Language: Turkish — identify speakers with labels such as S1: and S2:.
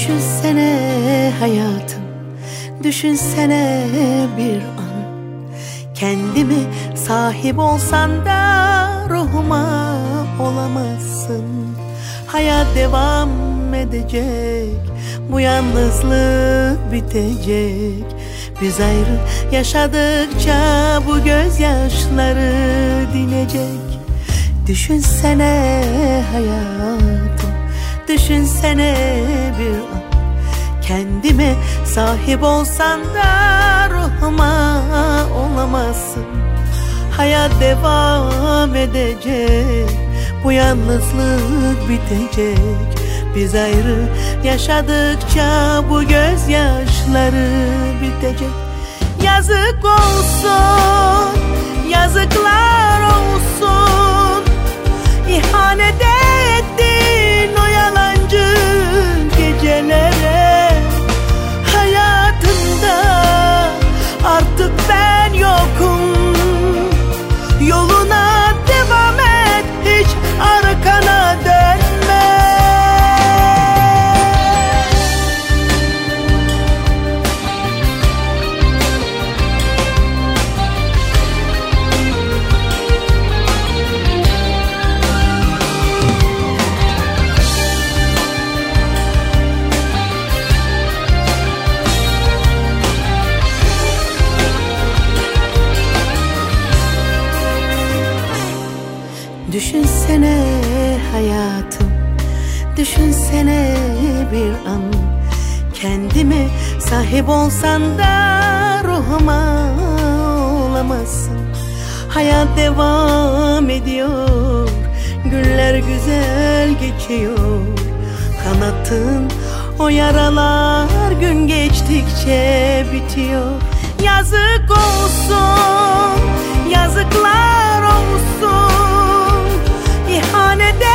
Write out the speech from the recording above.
S1: Düşünsene hayatım, düşünsene bir an. Kendimi sahip olsan da ruhuma olamazsın. Hayat devam edecek, bu yalnızlık bitecek. Biz ayrı yaşadıkça bu gözyaşları dinecek. Düşünsene hayatım, düşünsene bir an. Kendime sahip olsan da ruhuma olamazsın. Hayat devam edecek, bu yalnızlık bitecek. Biz ayrı yaşadıkça bu gözyaşları bitecek. Yazık olsun, yazıklar olsun. İhanet ettin o yalancı gecelere. Hayatında artık ben yokum. Yoluna devam et, hiç arkana dönme. Düşünsene hayatım, düşünsene bir an. Kendime sahip olsan da ruhuma olamazsın. Hayat devam ediyor, günler güzel geçiyor. Kanattığın o yaralar gün geçtikçe bitiyor. Yazık olsun, yazıklar olsun. İhanet